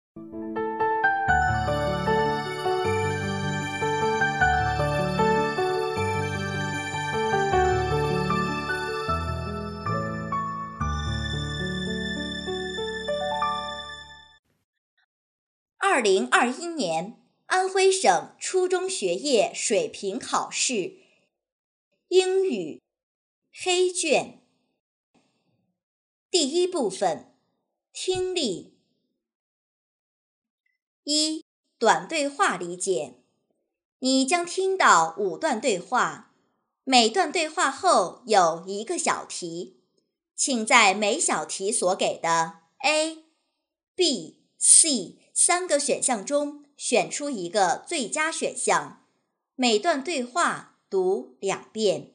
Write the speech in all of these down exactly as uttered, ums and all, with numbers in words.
二零二一年安徽省初中学业水平考试英语黑卷第一部分听力一短对话理解，你将听到五段对话，每段对话后有一个小题，请在每小题所给的 A、B、C 三个选项中选出一个最佳选项，每段对话读两遍。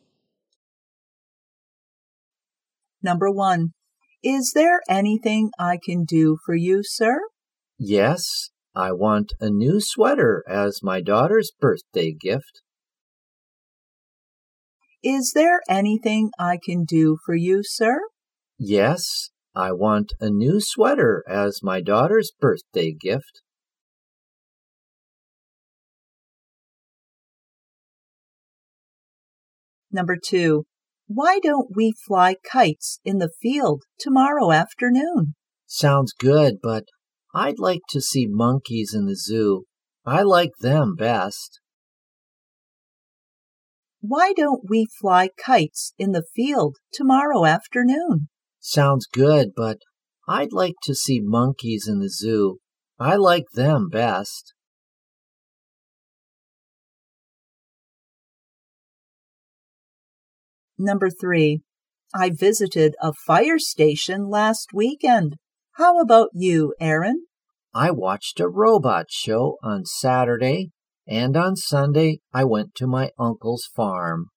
Number one, is there anything I can do for you, sir? Yes, I want a new sweater as my daughter's birthday gift. Is there anything I can do for you, sir? Yes, I want a new sweater as my daughter's birthday gift. Number two, why don't we fly kites in the field tomorrow afternoon? Sounds good, but I'd like to see monkeys in the zoo. I like them best. Why don't we fly kites in the field tomorrow afternoon? Sounds good, but I'd like to see monkeys in the zoo. I like them best. Number three, I visited a fire station last weekend. How about you, Aaron? I watched a robot show on Saturday, and on Sunday I went to my uncle's farm.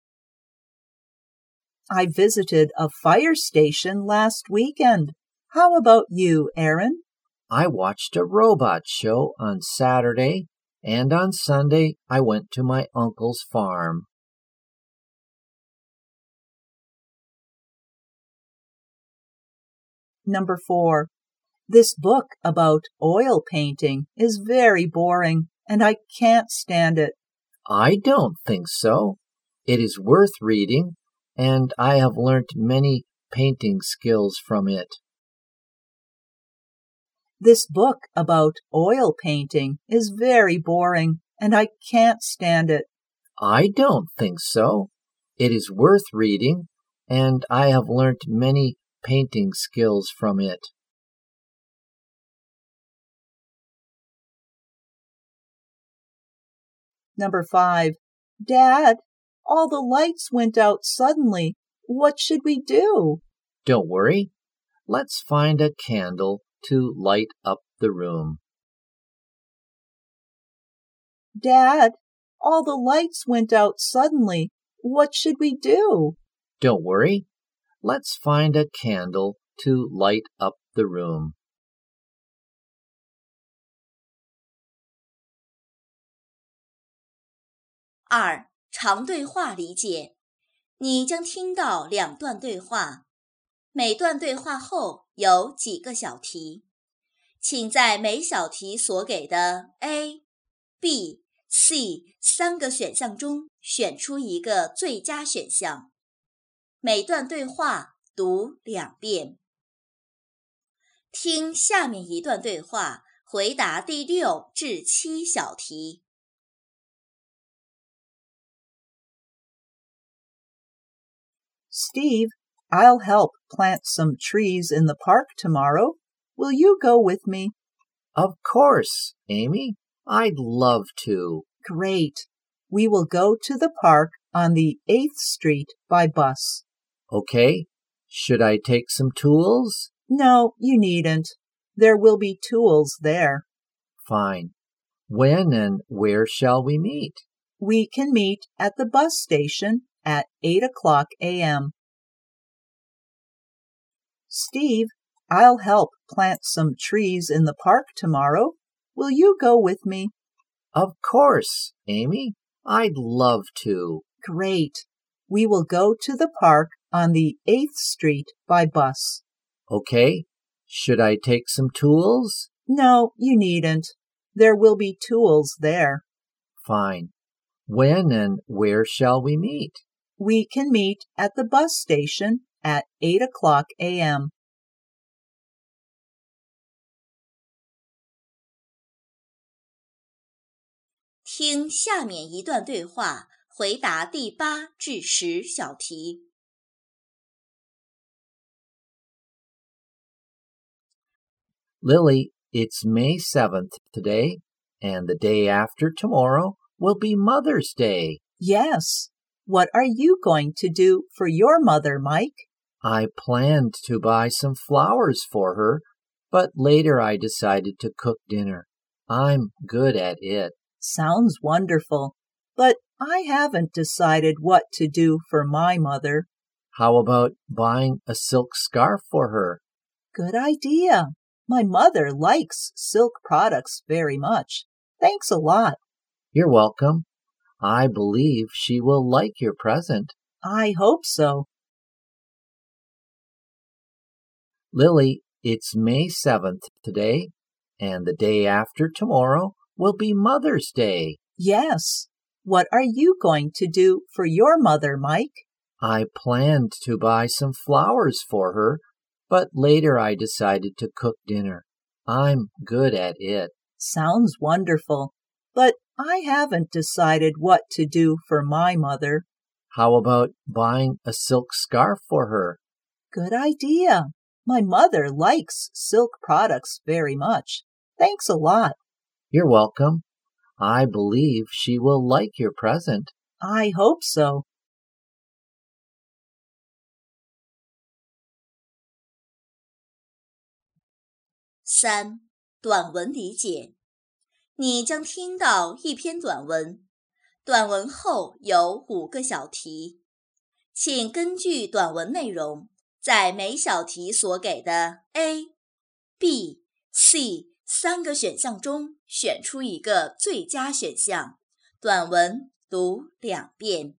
I visited a fire station last weekend. How about you, Aaron? I watched a robot show on Saturday, and on Sunday I went to my uncle's farm. Number four, this book about oil painting is very boring, and I can't stand it. I don't think so. It is worth reading, and I have learnt many painting skills from it. This book about oil painting is very boring, and I can't stand it. I don't think so. It is worth reading, and I have learnt many painting skills from it. Number five, Dad, all the lights went out suddenly. What should we do? Don't worry. Let's find a candle to light up the room. Dad, all the lights went out suddenly. What should we do? Don't worry. Let's find a candle to light up the room. 二、长对话理解，你将听到两段对话，每段对话后有几个小题，请在每小题所给的 A、B、C 三个选项中选出一个最佳选项，每段对话读两遍。听下面一段对话，回答第六至七小题。 Steve, I'll help plant some trees in the park tomorrow. Will you go with me? Of course, Amy. I'd love to. Great. We will go to the park on the eighth Street by bus. Okay. Should I take some tools? No, you needn't. There will be tools there. Fine. When and where shall we meet? We can meet at the bus station at eight o'clock a.m. Steve, I'll help plant some trees in the park tomorrow. Will you go with me? Of course, Amy. I'd love to. Great. We will go to the park on the eighth Street by bus. Okay. Should I take some tools? No, you needn't. There will be tools there. Fine. When and where shall we meet? We can meet at the bus station at eight o'clock a m 听下面一段对话，回答第八至十小题。 Lily, it's May seventh today, and the day after tomorrow will be Mother's Day. Yes. What are you going to do for your mother, Mike? I planned to buy some flowers for her, but later I decided to cook dinner. I'm good at it. Sounds wonderful, but I haven't decided what to do for my mother. How about buying a silk scarf for her? Good idea. My mother likes silk products very much. Thanks a lot. You're welcome. I believe she will like your present. I hope so. Lily, it's May seventh today, and the day after tomorrow will be Mother's Day. Yes. What are you going to do for your mother, Mike? I planned to buy some flowers for her, but later I decided to cook dinner. I'm good at it. Sounds wonderful, but I haven't decided what to do for my mother. How about buying a silk scarf for her? Good idea. My mother likes silk products very much. Thanks a lot. You're welcome. I believe she will like your present. I hope so. 三、短文理解。你将听到一篇短文，短文后有五个小题，请根据短文内容，在每小题所给的 A、B、C 三个选项中选出一个最佳选项。短文读两遍。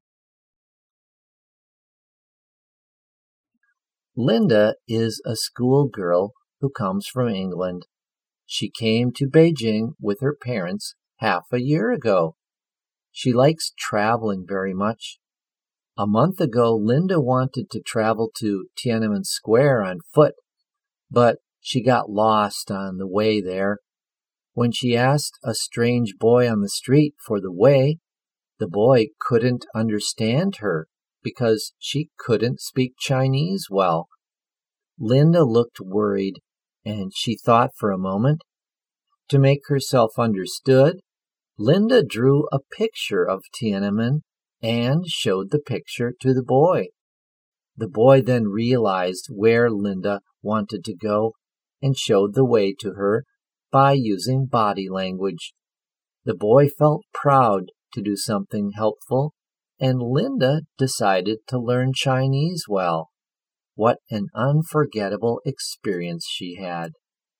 Linda is a schoolgirl who comes from England. She came to Beijing with her parents half a year ago. She likes traveling very much. A month ago, Linda wanted to travel to Tiananmen Square on foot, but she got lost on the way there. When she asked a strange boy on the street for the way, the boy couldn't understand her because she couldn't speak Chinese well. Linda looked worried, and she thought for a moment. To make herself understood, Linda drew a picture of Tiananmen and showed the picture to the boy. The boy then realized where Linda wanted to go and showed the way to her by using body language. The boy felt proud to do something helpful, and Linda decided to learn Chinese well. What an unforgettable experience she had.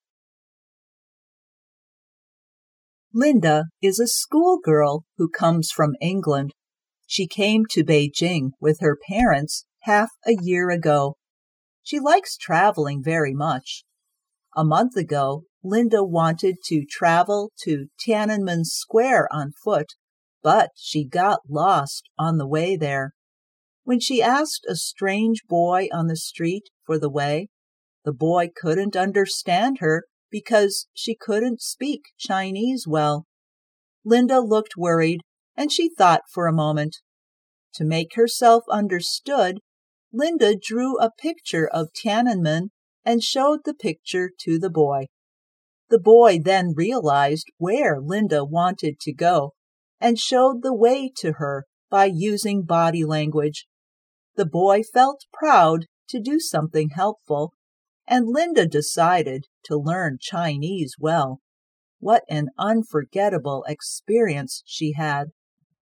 Linda is a schoolgirl who comes from England. She came to Beijing with her parents half a year ago. She likes traveling very much. A month ago, Linda wanted to travel to Tiananmen Square on foot, but she got lost on the way there. When she asked a strange boy on the street for the way, the boy couldn't understand her because she couldn't speak Chinese well. Linda looked worried, and she thought for a moment. To make herself understood, Linda drew a picture of Tiananmen and showed the picture to the boy. The boy then realized where Linda wanted to go and showed the way to her by using body language. The boy felt proud to do something helpful, and Linda decided to learn Chinese well. What an unforgettable experience she had.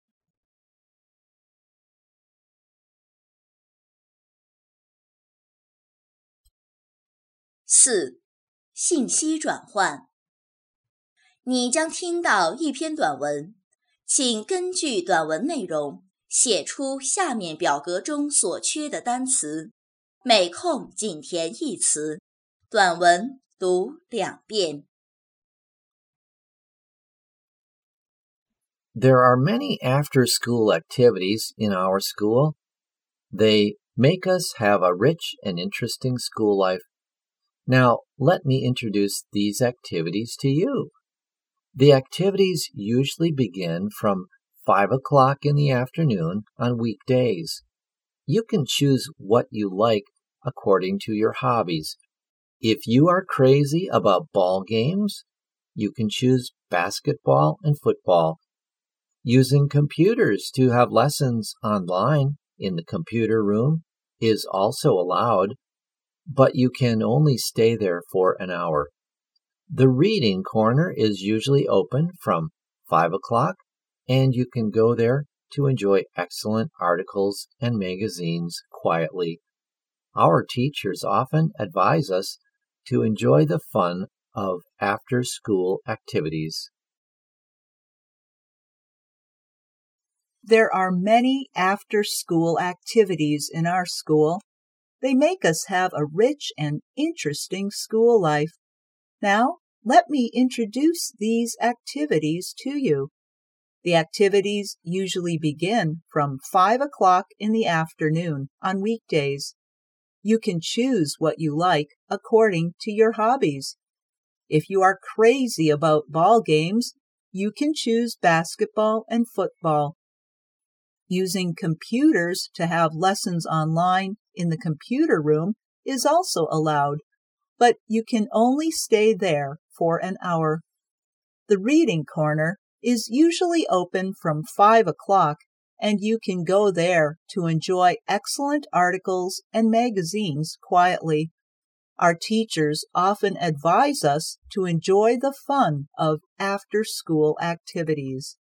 四、信息转换。你将听到一篇短文，请根据短文内容写出下面表格中所缺的单词，每空仅填一词。短文读两遍。 There are many after-school activities in our school. They make us have a rich and interesting school life. Now, let me introduce these activities to you. The activities usually begin from five o'clock in the afternoon on weekdays. You can choose what you like according to your hobbies. If you are crazy about ball games, you can choose basketball and football. Using computers to have lessons online in the computer room is also allowed, but you can only stay there for an hour. The reading corner is usually open from five o'clock, and you can go there to enjoy excellent articles and magazines quietly. Our teachers often advise us to enjoy the fun of after-school activities. There are many after-school activities in our school. They make us have a rich and interesting school life. Now, let me introduce these activities to you. The activities usually begin from five o'clock in the afternoon on weekdays. You can choose what you like according to your hobbies. If you are crazy about ball games, you can choose basketball and football. Using computers to have lessons online in the computer room is also allowed, but you can only stay there for an hour. The reading corner is usually open from five o'clock, and you can go there to enjoy excellent articles and magazines quietly. Our teachers often advise us to enjoy the fun of after-school activities.